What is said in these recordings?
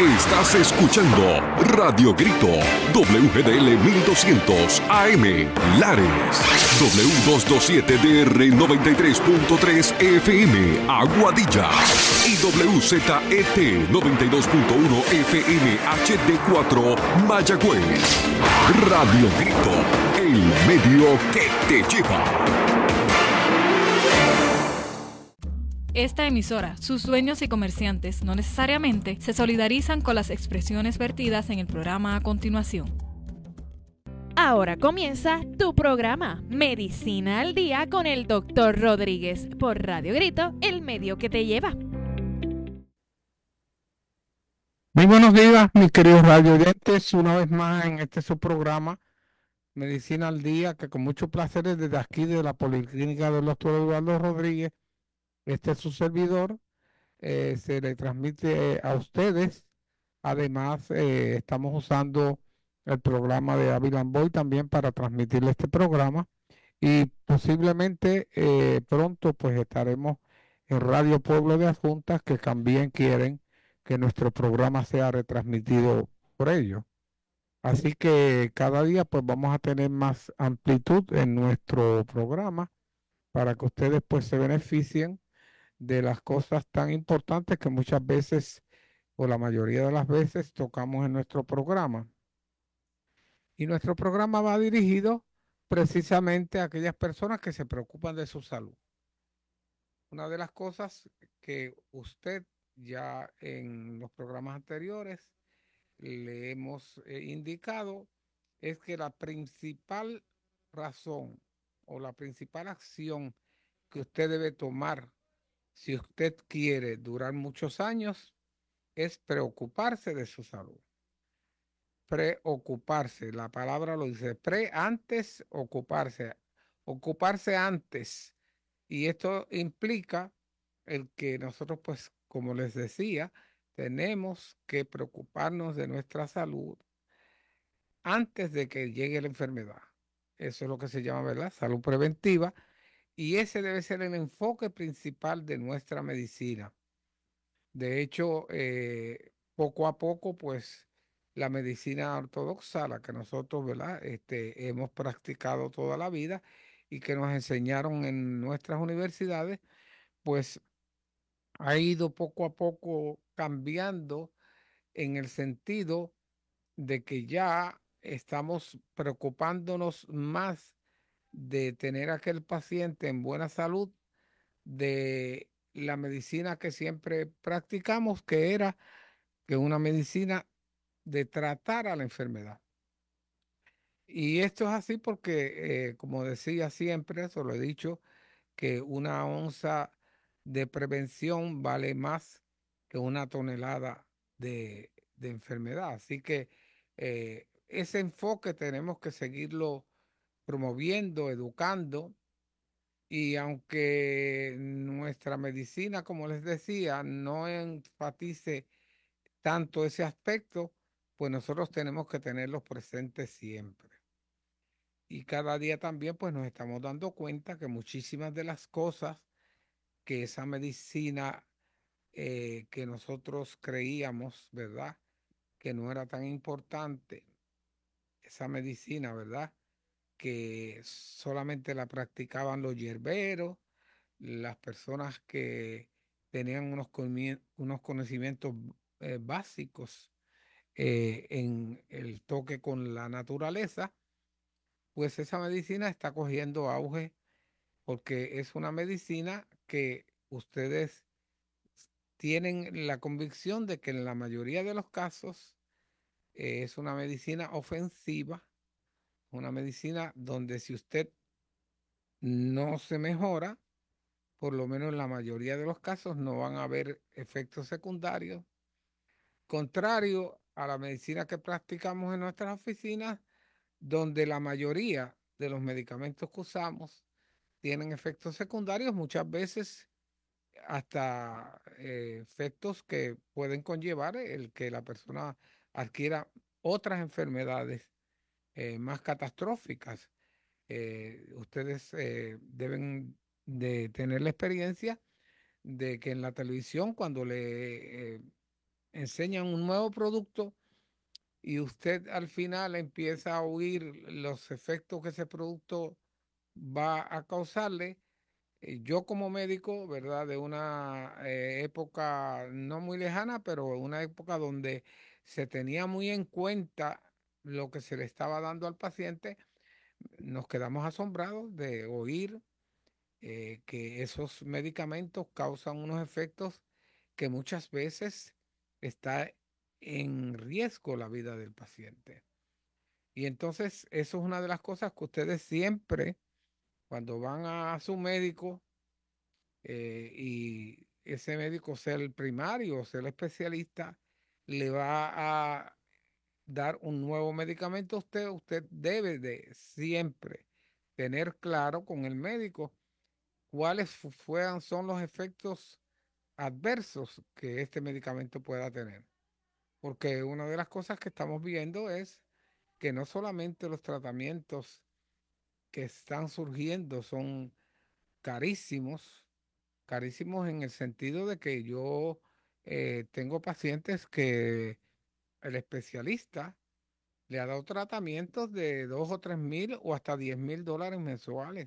Estás escuchando Radio Grito, WGDL 1200 AM, Lares, W227DR 93.3 FM, Aguadilla, y WZET 92.1 FM HD4, Mayagüez. Radio Grito, el medio que te lleva. Esta emisora, sus dueños y comerciantes no necesariamente se solidarizan con las expresiones vertidas en el programa a continuación. Ahora comienza tu programa Medicina al Día con el Dr. Rodríguez por Radio Grito, el medio que te lleva. Muy buenos días, mis queridos radio oyentes, una vez más en este su programa Medicina al Día, que con mucho placer desde aquí de la Policlínica del Dr. Eduardo Rodríguez, este es su servidor, se le transmite a ustedes. Además, estamos usando el programa de Avilan Boy también para transmitirle este programa, y posiblemente pronto pues estaremos en Radio Pueblo de Adjuntas, que también quieren que nuestro programa sea retransmitido por ellos. Así que cada día pues vamos a tener más amplitud en nuestro programa para que ustedes pues se beneficien de las cosas tan importantes que muchas veces, o la mayoría de las veces, tocamos en nuestro programa. Y nuestro programa va dirigido precisamente a aquellas personas que se preocupan de su salud. Una de las cosas que usted ya en los programas anteriores le hemos indicado es que la principal razón o la principal acción que usted debe tomar si usted quiere durar muchos años es preocuparse de su salud. Preocuparse, la palabra lo dice, antes, ocuparse antes. Y esto implica el que nosotros, pues, como les decía, tenemos que preocuparnos de nuestra salud antes de que llegue la enfermedad. Eso es lo que se llama, ¿verdad?, salud preventiva. Y ese debe ser el enfoque principal de nuestra medicina. De hecho, poco a poco, pues, la medicina ortodoxa, la que nosotros, ¿verdad?, hemos practicado toda la vida y que nos enseñaron en nuestras universidades, pues, ha ido poco a poco cambiando en el sentido de que ya estamos preocupándonos más de tener a aquel paciente en buena salud, de la medicina que siempre practicamos, que era que una medicina de tratar a la enfermedad. Y esto es así porque, como decía siempre, eso lo he dicho, que una onza de prevención vale más que una tonelada de enfermedad. Así que ese enfoque tenemos que seguirlo promoviendo, educando. Y aunque nuestra medicina, como les decía, no enfatice tanto ese aspecto, pues nosotros tenemos que tenerlos presentes siempre. Y cada día también pues nos estamos dando cuenta que muchísimas de las cosas que esa medicina que nosotros creíamos, ¿verdad?, que no era tan importante, esa medicina, ¿verdad?, que solamente la practicaban los hierberos, las personas que tenían unos conocimientos básicos en el toque con la naturaleza, pues esa medicina está cogiendo auge porque es una medicina que ustedes tienen la convicción de que en la mayoría de los casos es una medicina ofensiva, una medicina donde si usted no se mejora, por lo menos en la mayoría de los casos no van a haber efectos secundarios, contrario a la medicina que practicamos en nuestras oficinas, donde la mayoría de los medicamentos que usamos tienen efectos secundarios, muchas veces hasta efectos que pueden conllevar el que la persona adquiera otras enfermedades más catastróficas. Ustedes deben de tener la experiencia de que en la televisión, cuando le enseñan un nuevo producto y usted al final empieza a oír los efectos que ese producto va a causarle. Yo como médico, ¿verdad? De una época no muy lejana, pero una época donde se tenía muy en cuenta lo que se le estaba dando al paciente, nos quedamos asombrados de oír que esos medicamentos causan unos efectos que muchas veces está en riesgo la vida del paciente. Y entonces eso es una de las cosas que ustedes siempre, cuando van a su médico, y ese médico sea el primario o sea el especialista, le va a dar un nuevo medicamento a usted, usted debe de siempre tener claro con el médico cuáles son los efectos adversos que este medicamento pueda tener. Porque una de las cosas que estamos viendo es que no solamente los tratamientos que están surgiendo son carísimos, carísimos en el sentido de que yo tengo pacientes que el especialista le ha dado tratamientos de 2 o 3 mil o hasta 10.000 dólares mensuales.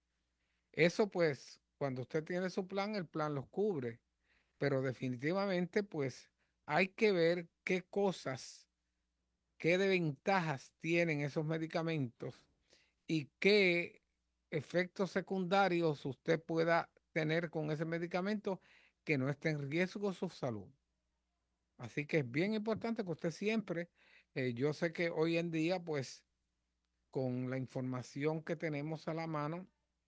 Eso pues, cuando usted tiene su plan, el plan los cubre, pero definitivamente pues hay que ver qué cosas, qué de ventajas tienen esos medicamentos y qué efectos secundarios usted pueda tener con ese medicamento que no esté en riesgo su salud. Así que es bien importante que usted siempre, yo sé que hoy en día, pues con la información que tenemos a la mano,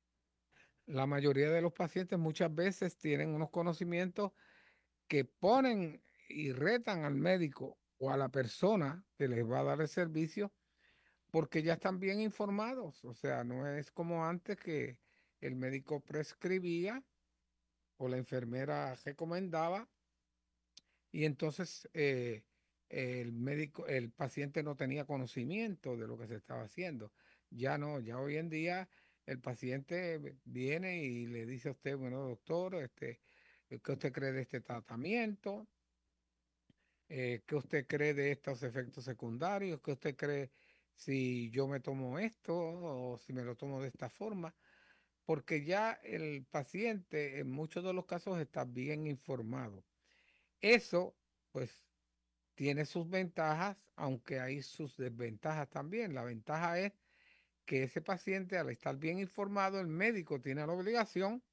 la mayoría de los pacientes muchas veces tienen unos conocimientos que ponen y retan al médico o a la persona que les va a dar el servicio porque ya están bien informados. O sea, no es como antes que el médico prescribía o la enfermera recomendaba y entonces el médico, el paciente no tenía conocimiento de lo que se estaba haciendo. Ya no, ya hoy en día el paciente viene y le dice a usted, bueno, doctor, ¿qué usted cree de este tratamiento? ¿Qué usted cree de estos efectos secundarios? ¿Qué usted cree si yo me tomo esto o si me lo tomo de esta forma? Porque ya el paciente en muchos de los casos está bien informado. Eso, pues, tiene sus ventajas, aunque hay sus desventajas también. La ventaja es que ese paciente, al estar bien informado, el médico tiene la obligación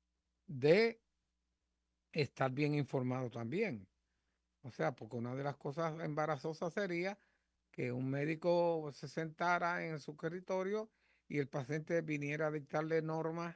de estar bien informado también. O sea, porque una de las cosas embarazosas sería que un médico se sentara en su escritorio y el paciente viniera a dictarle normas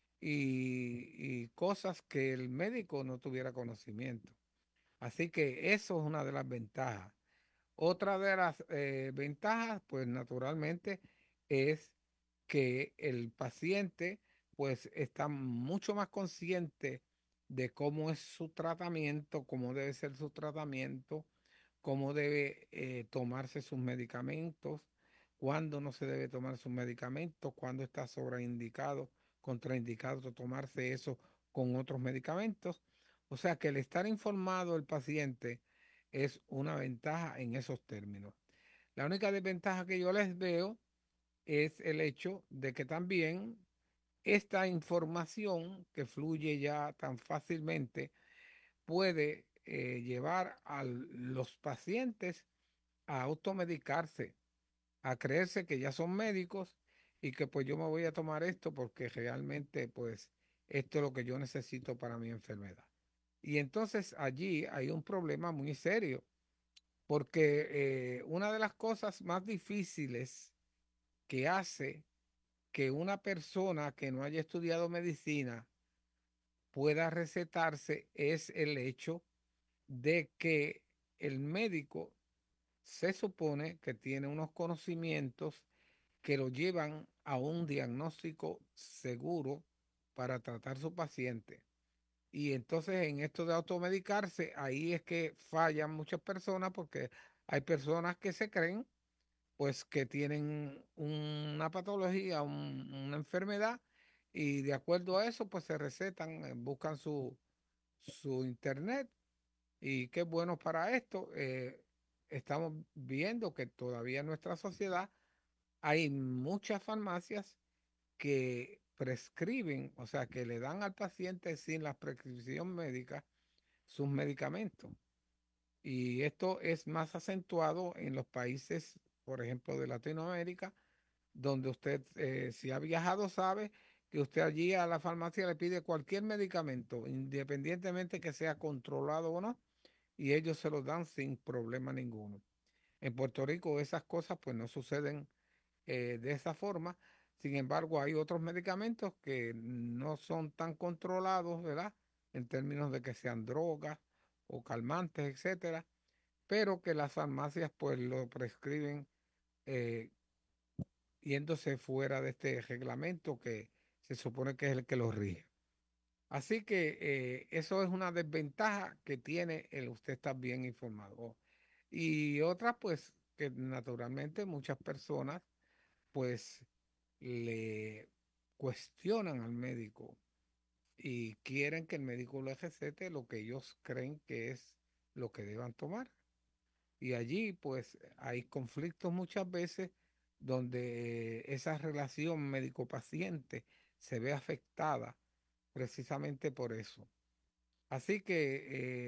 y cosas que el médico no tuviera conocimiento. Así que eso es una de las ventajas. Otra de las ventajas, pues naturalmente, es que el paciente pues está mucho más consciente de cómo es su tratamiento, cómo debe ser su tratamiento, cómo debe tomarse sus medicamentos, cuándo no se debe tomar sus medicamentos, cuándo está sobreindicado, contraindicado tomarse eso con otros medicamentos. O sea que el estar informado el paciente es una ventaja en esos términos. La única desventaja que yo les veo es el hecho de que también esta información que fluye ya tan fácilmente puede llevar a los pacientes a automedicarse, a creerse que ya son médicos y que pues yo me voy a tomar esto porque realmente pues esto es lo que yo necesito para mi enfermedad. Y entonces allí hay un problema muy serio porque una de las cosas más difíciles que hace que una persona que no haya estudiado medicina pueda recetarse es el hecho de que el médico se supone que tiene unos conocimientos que lo llevan a un diagnóstico seguro para tratar su paciente. Y entonces en esto de automedicarse, ahí es que fallan muchas personas porque hay personas que se creen pues que tienen una patología, una enfermedad y de acuerdo a eso pues se recetan, buscan su internet Y qué bueno para esto. Estamos viendo que todavía en nuestra sociedad hay muchas farmacias que prescriben, o sea, que le dan al paciente sin la prescripción médica sus medicamentos. Y esto es más acentuado en los países, por ejemplo, de Latinoamérica, donde usted, si ha viajado, sabe que usted allí a la farmacia le pide cualquier medicamento, independientemente que sea controlado o no, y ellos se los dan sin problema ninguno. En Puerto Rico esas cosas pues no suceden de esa forma. Sin embargo, hay otros medicamentos que no son tan controlados, ¿verdad? En términos de que sean drogas o calmantes, etcétera, pero que las farmacias pues lo prescriben eh, yéndose fuera de este reglamento que se supone que es el que lo rige. Así que eso es una desventaja que tiene el usted estar bien informado. Y otra, pues, que naturalmente muchas personas, pues, le cuestionan al médico y quieren que el médico le recete lo que ellos creen que es lo que deban tomar. Y allí pues hay conflictos muchas veces donde esa relación médico-paciente se ve afectada precisamente por eso. Así que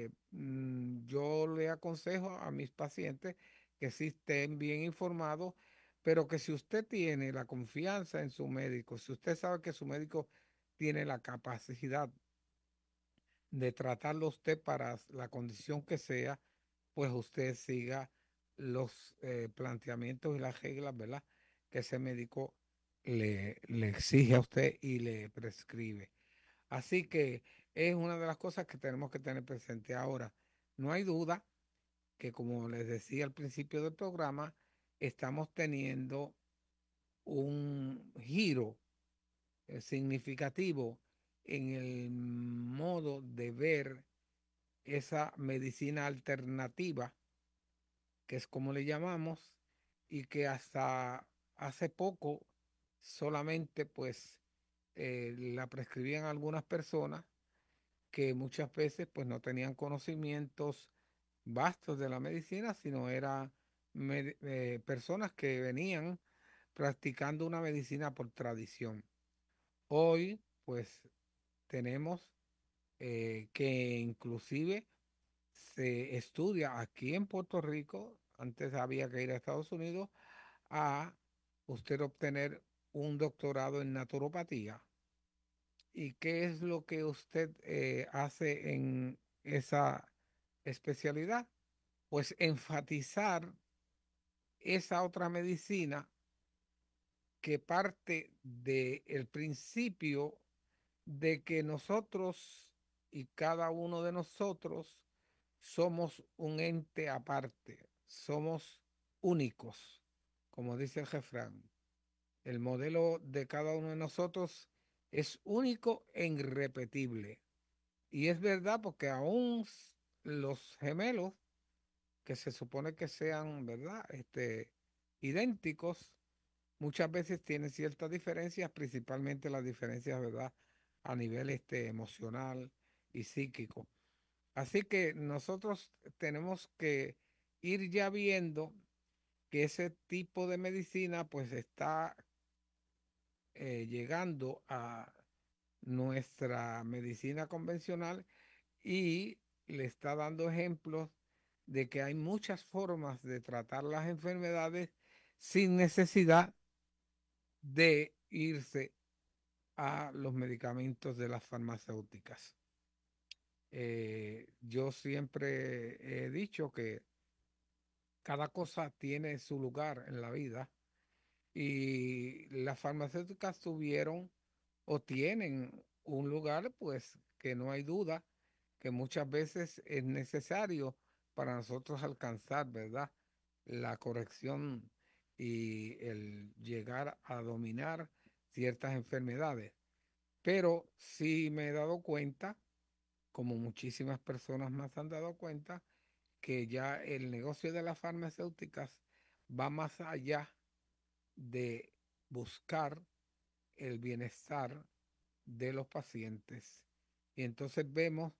yo le aconsejo a mis pacientes que sí estén bien informados, pero que si usted tiene la confianza en su médico, si usted sabe que su médico tiene la capacidad de tratarlo a usted para la condición que sea, pues usted siga los planteamientos y las reglas, ¿verdad? Que ese médico le exige a usted y le prescribe. Así que es una de las cosas que tenemos que tener presente ahora. No hay duda que, como les decía al principio del programa, estamos teniendo un giro significativo en el modo de ver esa medicina alternativa, que es como le llamamos, y que hasta hace poco solamente pues la prescribían algunas personas que muchas veces pues no tenían conocimientos vastos de la medicina, sino eran personas que venían practicando una medicina por tradición. Hoy pues tenemos que inclusive se estudia aquí en Puerto Rico, antes había que ir a Estados Unidos, a usted obtener un doctorado en naturopatía. ¿Y qué es lo que usted hace en esa especialidad? Pues enfatizar esa otra medicina que parte del principio de que nosotros y cada uno de nosotros somos un ente aparte, somos únicos, como dice el refrán. El modelo de cada uno de nosotros es único e irrepetible. Y es verdad porque aún los gemelos, que se supone que sean, ¿verdad? Idénticos, muchas veces tienen ciertas diferencias, principalmente las diferencias, ¿verdad? A nivel emocional y psíquico. Así que nosotros tenemos que ir ya viendo que ese tipo de medicina pues está llegando a nuestra medicina convencional y le está dando ejemplos de que hay muchas formas de tratar las enfermedades sin necesidad de irse a los medicamentos de las farmacéuticas. Yo siempre he dicho que cada cosa tiene su lugar en la vida y las farmacéuticas tuvieron o tienen un lugar, pues que no hay duda que muchas veces es necesario para nosotros alcanzar, ¿verdad? La corrección y el llegar a dominar ciertas enfermedades. Pero sí me he dado cuenta, como muchísimas personas más han dado cuenta, que ya el negocio de las farmacéuticas va más allá de buscar el bienestar de los pacientes. Y entonces vemos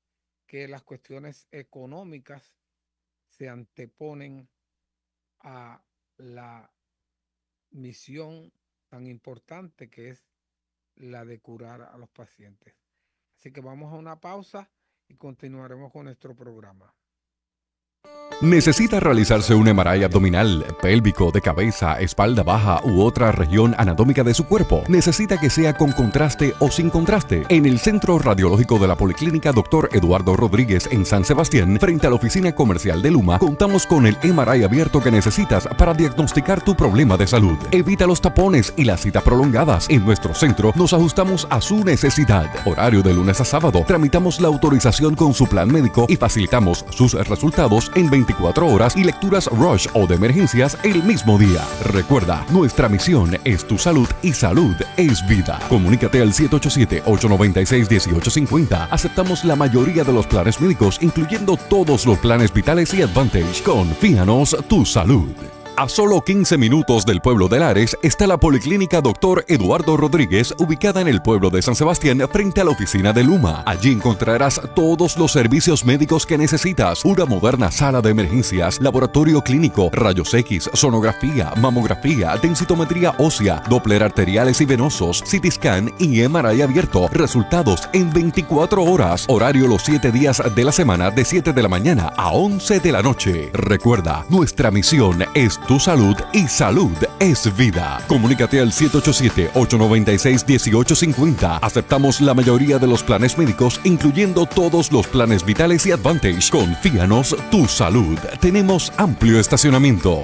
que las cuestiones económicas se anteponen a la misión tan importante que es la de curar a los pacientes. Así que vamos a una pausa y continuaremos con nuestro programa. ¿Necesita realizarse un MRI abdominal, pélvico, de cabeza, espalda baja u otra región anatómica de su cuerpo? ¿Necesita que sea con contraste o sin contraste? En el Centro Radiológico de la Policlínica Dr. Eduardo Rodríguez en San Sebastián, frente a la oficina comercial de Luma, contamos con el MRI abierto que necesitas para diagnosticar tu problema de salud. Evita los tapones y las citas prolongadas. En nuestro centro nos ajustamos a su necesidad. Horario de lunes a sábado. Tramitamos la autorización con su plan médico y facilitamos sus resultados en 24 horas y lecturas rush o de emergencias el mismo día. Recuerda, nuestra misión es tu salud y salud es vida. Comunícate al 787-896-1850. Aceptamos la mayoría de los planes médicos, incluyendo todos los planes vitales y Advantage. Confíanos tu salud. A solo 15 minutos del pueblo de Lares está la Policlínica Dr. Eduardo Rodríguez, ubicada en el pueblo de San Sebastián, frente a la oficina de Luma. Allí encontrarás todos los servicios médicos que necesitas: una moderna sala de emergencias, laboratorio clínico, rayos X, sonografía, mamografía, densitometría ósea, Doppler arteriales y venosos, CT scan y MRI abierto. Resultados en 24 horas. Horario los 7 días de la semana, de 7 de la mañana a 11 de la noche. Recuerda, nuestra misión es tu salud y salud es vida. Comunícate al 787-896-1850. Aceptamos la mayoría de los planes médicos, incluyendo todos los planes vitales y Advantage. Confíanos tu salud. Tenemos amplio estacionamiento.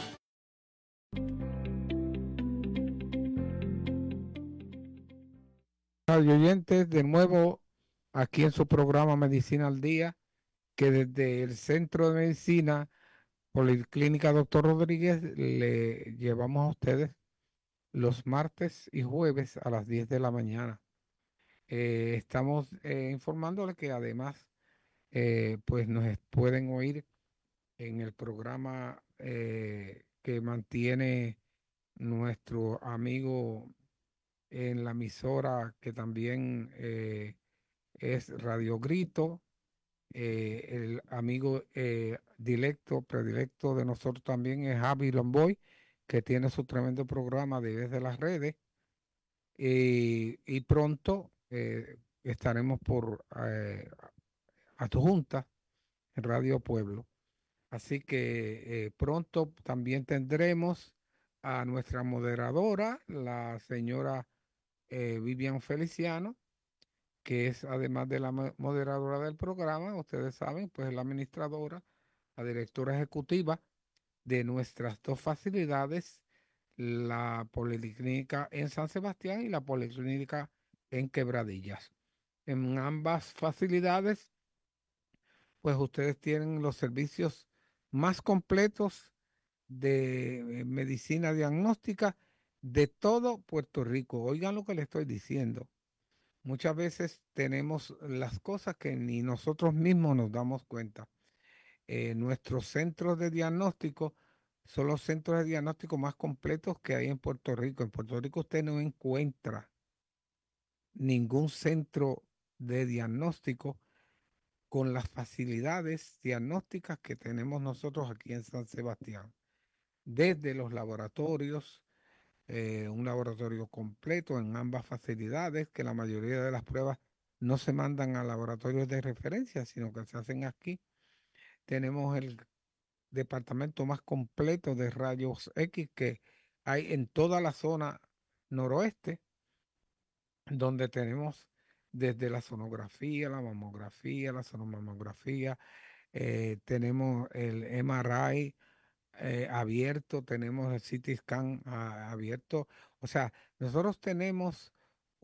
Radio oyentes, de nuevo aquí en su programa Medicina al Día, que desde el Centro de Medicina Policlínica Dr. Rodríguez le llevamos a ustedes los martes y jueves a las 10 de la mañana. Estamos informándoles que además pues nos pueden oír en el programa que mantiene nuestro amigo en la emisora, que también es Radio Grito. El amigo predilecto de nosotros también es Javi Lomboy, que tiene su tremendo programa Desde las Redes. Y pronto estaremos por a tu junta en Radio Pueblo. Así que pronto también tendremos a nuestra moderadora, la señora Vivian Feliciano, que es, además de la moderadora del programa, ustedes saben, pues es la administradora, la directora ejecutiva de nuestras dos facilidades, la Policlínica en San Sebastián y la Policlínica en Quebradillas. En ambas facilidades, pues ustedes tienen los servicios más completos de medicina diagnóstica de todo Puerto Rico. Oigan lo que les estoy diciendo. Muchas veces tenemos las cosas que ni nosotros mismos nos damos cuenta. Nuestros centros de diagnóstico son los centros de diagnóstico más completos que hay en Puerto Rico. En Puerto Rico usted no encuentra ningún centro de diagnóstico con las facilidades diagnósticas que tenemos nosotros aquí en San Sebastián. Desde los laboratorios, un laboratorio completo en ambas facilidades, que la mayoría de las pruebas no se mandan a laboratorios de referencia, sino que se hacen aquí. Tenemos el departamento más completo de rayos X que hay en toda la zona noroeste, donde tenemos desde la sonografía, la mamografía, la sonomamografía, tenemos el MRI abierto, tenemos el CT scan abierto. O sea, nosotros tenemos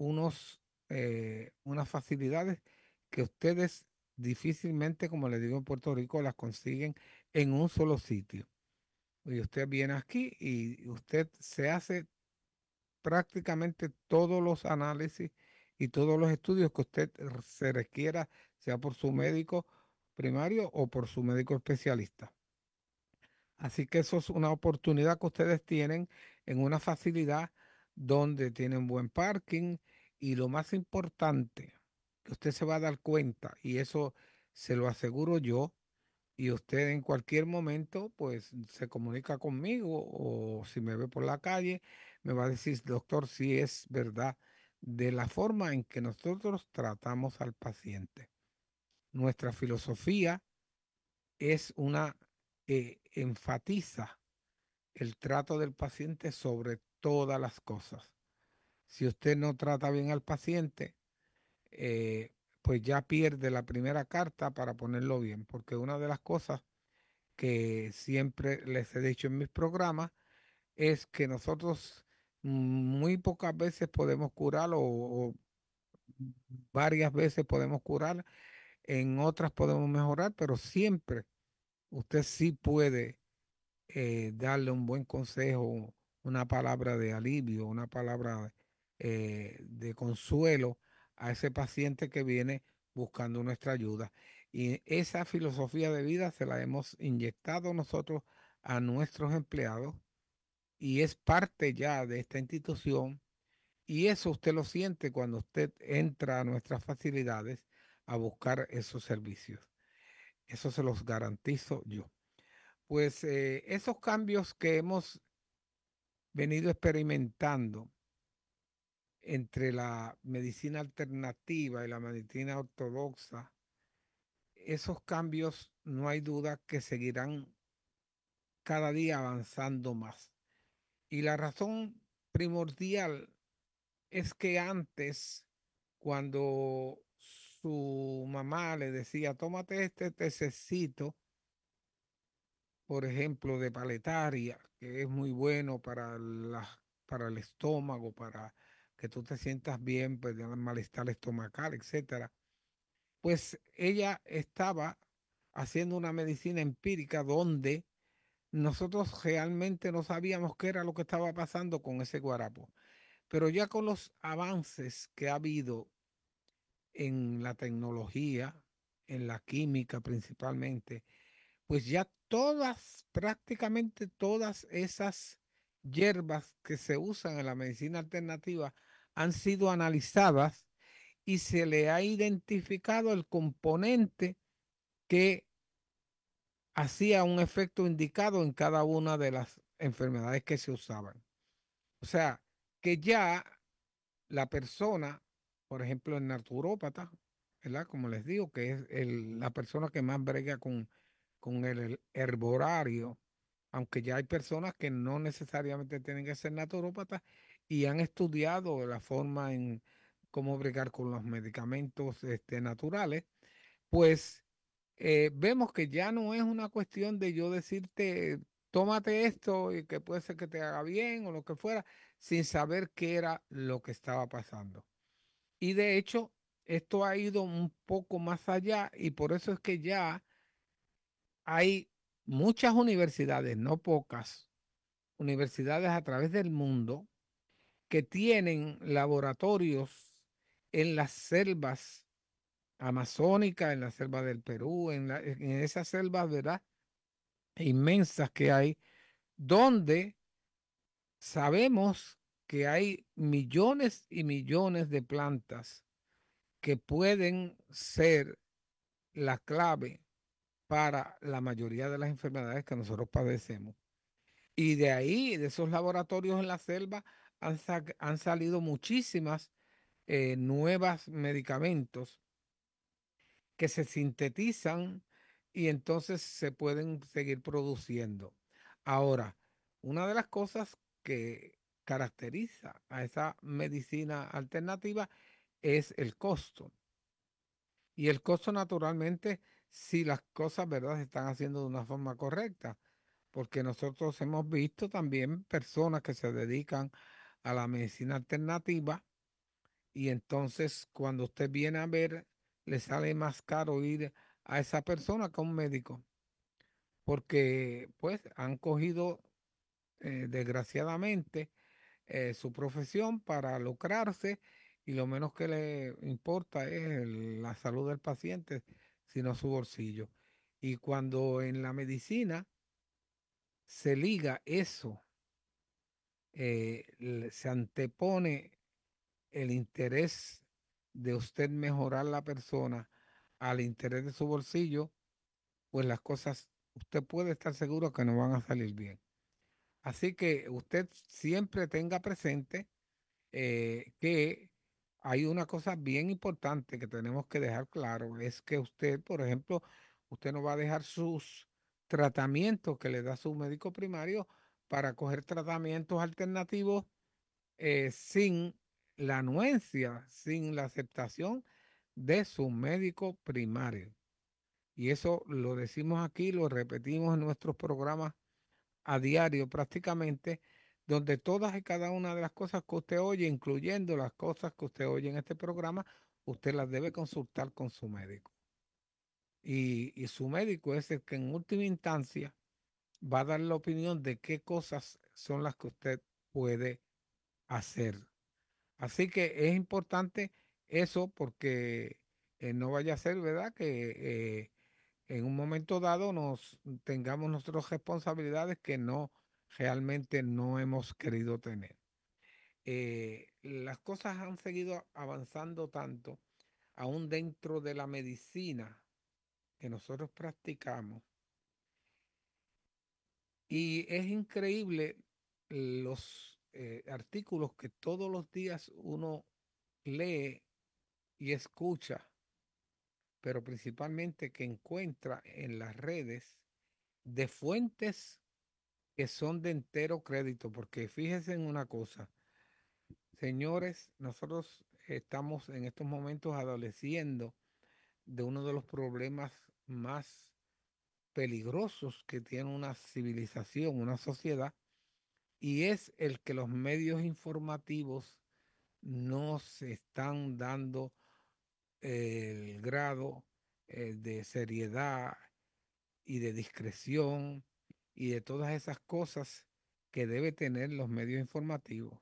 unas facilidades que ustedes difícilmente, como les digo, en Puerto Rico, las consiguen en un solo sitio. Y usted viene aquí y usted se hace prácticamente todos los análisis y todos los estudios que usted se requiera, sea por su médico primario o por su médico especialista. Así que eso es una oportunidad que ustedes tienen en una facilidad donde tienen buen parking, y lo más importante que usted se va a dar cuenta, y eso se lo aseguro yo, y usted en cualquier momento pues se comunica conmigo o si me ve por la calle me va a decir, doctor, si es verdad de la forma en que nosotros tratamos al paciente. Nuestra filosofía es una que enfatiza el trato del paciente sobre todas las cosas. Si usted no trata bien al paciente, pues ya pierde la primera carta para ponerlo bien, porque una de las cosas que siempre les he dicho en mis programas es que nosotros muy pocas veces podemos curar o varias veces podemos curar, en otras podemos mejorar, pero siempre usted sí puede darle un buen consejo, una palabra de alivio, una palabra de consuelo a ese paciente que viene buscando nuestra ayuda. Y esa filosofía de vida se la hemos inyectado nosotros a nuestros empleados y es parte ya de esta institución. Y eso usted lo siente cuando usted entra a nuestras facilidades a buscar esos servicios. Eso se los garantizo yo. Pues esos cambios que hemos venido experimentando entre la medicina alternativa y la medicina ortodoxa, esos cambios no hay duda que seguirán cada día avanzando más. Y la razón primordial es que antes, cuando su mamá le decía, tómate este tececito, por ejemplo, de paletaria, que es muy bueno para el estómago, para que tú te sientas bien, pues de malestar estomacal, etcétera. Pues ella estaba haciendo una medicina empírica donde nosotros realmente no sabíamos qué era lo que estaba pasando con ese guarapo. Pero ya con los avances que ha habido en la tecnología, en la química principalmente, pues ya todas, prácticamente todas esas hierbas que se usan en la medicina alternativa han sido analizadas y se le ha identificado el componente que hacía un efecto indicado en cada una de las enfermedades que se usaban. O sea, que ya la persona, por ejemplo, el naturópata, ¿verdad? Como les digo, que es la persona que más brega con el herborario, aunque ya hay personas que no necesariamente tienen que ser naturópatas y han estudiado la forma en cómo bregar con los medicamentos naturales, pues vemos que ya no es una cuestión de yo decirte, tómate esto y que puede ser que te haga bien o lo que fuera, sin saber qué era lo que estaba pasando. Y de hecho, esto ha ido un poco más allá y por eso es que ya hay muchas universidades, no pocas, universidades a través del mundo que tienen laboratorios en las selvas amazónicas, en la selva del Perú, en esas selvas, ¿verdad? Inmensas que hay, donde sabemos que hay millones y millones de plantas que pueden ser la clave para la mayoría de las enfermedades que nosotros padecemos. Y de ahí, de esos laboratorios en la selva, han salido muchísimas nuevas medicamentos que se sintetizan y entonces se pueden seguir produciendo. Ahora, una de las cosas que caracteriza a esa medicina alternativa es el costo. Y el costo naturalmente, si las cosas, ¿verdad?, se están haciendo de una forma correcta, porque nosotros hemos visto también personas que se dedican a la medicina alternativa y entonces cuando usted viene a ver, le sale más caro ir a esa persona que a un médico, porque pues han cogido desgraciadamente su profesión para lucrarse y lo menos que le importa es la salud del paciente, sino su bolsillo. Y cuando en la medicina se liga eso, se antepone el interés de usted mejorar la persona al interés de su bolsillo, pues las cosas, usted puede estar seguro que no van a salir bien. Así que usted siempre tenga presente que hay una cosa bien importante que tenemos que dejar claro, es que usted, por ejemplo, usted no va a dejar sus tratamientos que le da su médico primario para coger tratamientos alternativos sin la anuencia, sin la aceptación de su médico primario. Y eso lo decimos aquí, lo repetimos en nuestros programas a diario prácticamente, donde todas y cada una de las cosas que usted oye, incluyendo las cosas que usted oye en este programa, usted las debe consultar con su médico. Y su médico es el que en última instancia va a dar la opinión de qué cosas son las que usted puede hacer. Así que es importante eso porque no vaya a ser, ¿verdad? Que en un momento dado nos tengamos nosotros responsabilidades que no realmente no hemos querido tener. Las cosas han seguido avanzando tanto, aún dentro de la medicina que nosotros practicamos, y es increíble los artículos que todos los días uno lee y escucha, pero principalmente que encuentra en las redes de fuentes que son de entero crédito, porque fíjense en una cosa, señores, nosotros estamos en estos momentos adoleciendo de uno de los problemas más peligrosos que tiene una civilización, una sociedad, y es el que los medios informativos no se están dando el grado de seriedad y de discreción y de todas esas cosas que debe tener los medios informativos.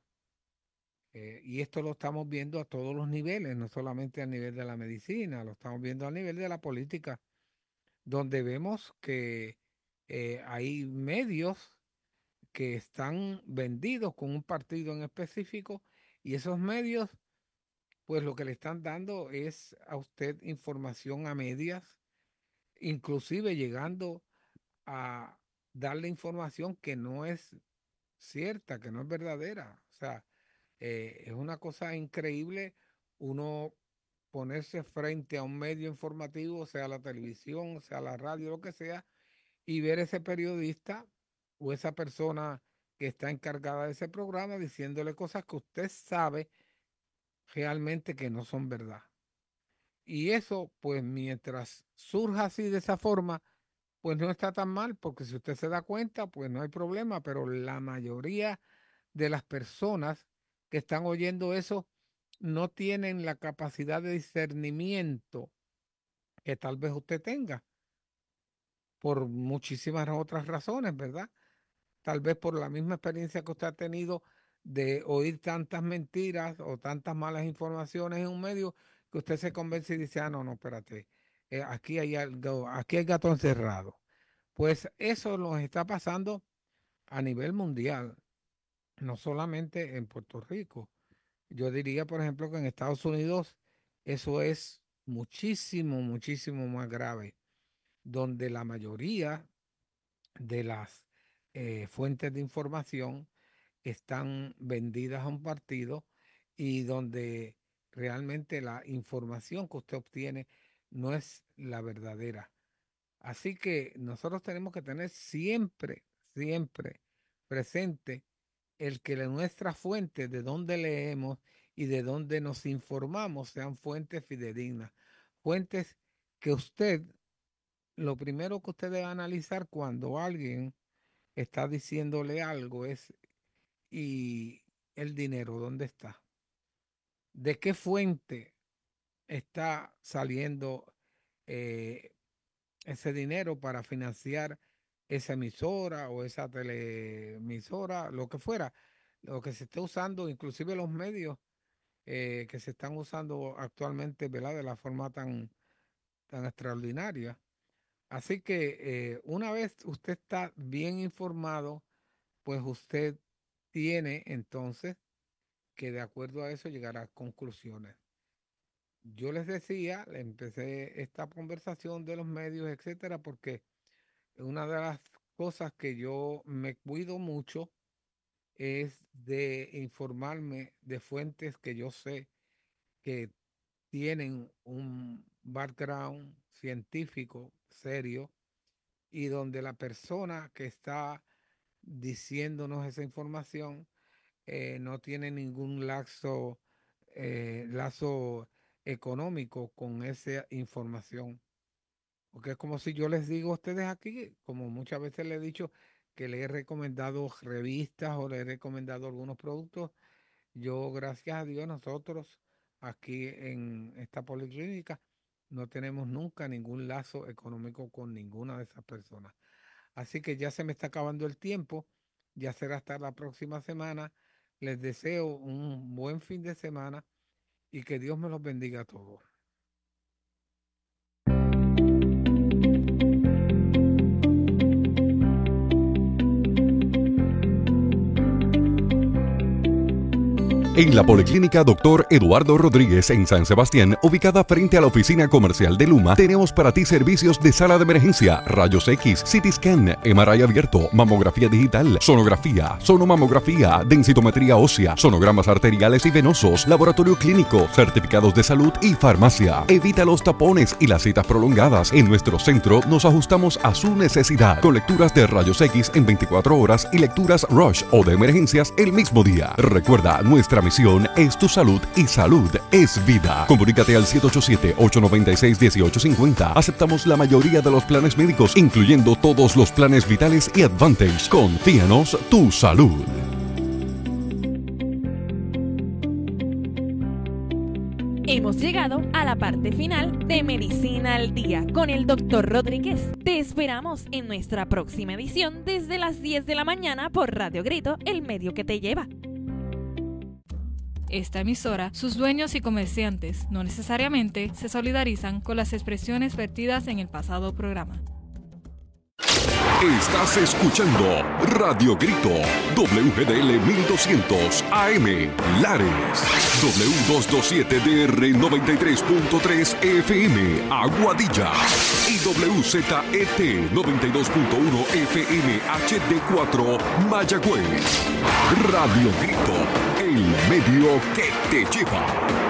Y esto lo estamos viendo a todos los niveles, no solamente a nivel de la medicina, lo estamos viendo a nivel de la política, donde vemos que hay medios que están vendidos con un partido en específico y esos medios, pues lo que le están dando es a usted información a medias, inclusive llegando a darle información que no es cierta, que no es verdadera. O sea, es una cosa increíble uno ponerse frente a un medio informativo, sea la televisión, sea la radio, lo que sea, y ver ese periodista o esa persona que está encargada de ese programa diciéndole cosas que usted sabe realmente que no son verdad. Y eso, pues mientras surja así de esa forma, pues no está tan mal, porque si usted se da cuenta, pues no hay problema, pero la mayoría de las personas que están oyendo eso no tienen la capacidad de discernimiento que tal vez usted tenga, por muchísimas otras razones, ¿verdad? Tal vez por la misma experiencia que usted ha tenido de oír tantas mentiras o tantas malas informaciones en un medio, que usted se convence y dice, ah, no, no, espérate, aquí hay algo, aquí hay gato encerrado. Pues eso nos está pasando a nivel mundial, no solamente en Puerto Rico. Yo diría, por ejemplo, que en Estados Unidos eso es muchísimo, muchísimo más grave, donde la mayoría de las fuentes de información están vendidas a un partido y donde realmente la información que usted obtiene no es la verdadera. Así que nosotros tenemos que tener siempre, siempre presente el que nuestras fuentes, de donde leemos y de donde nos informamos, sean fuentes fidedignas. Fuentes que usted, lo primero que usted debe analizar cuando alguien está diciéndole algo es, ¿y el dinero dónde está? ¿De qué fuente está saliendo eh, ese dinero para financiar esa emisora o esa teleemisora, lo que fuera, lo que se esté usando, inclusive los medios que se están usando actualmente, ¿verdad? De la forma tan extraordinaria. Así que una vez usted está bien informado, pues usted tiene entonces que de acuerdo a eso llegar a conclusiones. yo les decía, empecé esta conversación de los medios, etcétera, porque una de las cosas que yo me cuido mucho es de informarme de fuentes que yo sé que tienen un background científico serio y donde la persona que está diciéndonos esa información no tiene ningún lazo económico con esa información. Porque es como si yo les digo a ustedes aquí, como muchas veces les he dicho, que les he recomendado revistas o les he recomendado algunos productos. Yo, gracias a Dios, nosotros aquí en esta policlínica no tenemos nunca ningún lazo económico con ninguna de esas personas. Así que ya se me está acabando el tiempo, ya será hasta la próxima semana. Les deseo un buen fin de semana y que Dios me los bendiga a todos. En la Policlínica Dr. Eduardo Rodríguez en San Sebastián, ubicada frente a la oficina comercial de Luma, tenemos para ti servicios de sala de emergencia, rayos X, CT scan, MRI abierto, mamografía digital, sonografía, sonomamografía, densitometría ósea, sonogramas arteriales y venosos, laboratorio clínico, certificados de salud y farmacia. Evita los tapones y las citas prolongadas. En nuestro centro nos ajustamos a su necesidad, con lecturas de rayos X en 24 horas y lecturas Rush o de emergencias el mismo día. Recuerda, nuestra misión es tu salud y salud es vida. Comunícate al 787-896-1850. Aceptamos la mayoría de los planes médicos, incluyendo todos los planes vitales y Advantage. Confíanos tu salud. Hemos llegado a la parte final de Medicina al Día con el Dr. Rodríguez. Te esperamos en nuestra próxima edición desde las 10 de la mañana por Radio Grito, el medio que te lleva. Esta emisora, sus dueños y comerciantes no necesariamente se solidarizan con las expresiones vertidas en el pasado programa. Estás escuchando Radio Grito, WGDL 1200 AM, Lares, W227DR 93.3 FM, Aguadilla, y WZET 92.1 FM HD4, Mayagüez. Radio Grito, el medio que te lleva.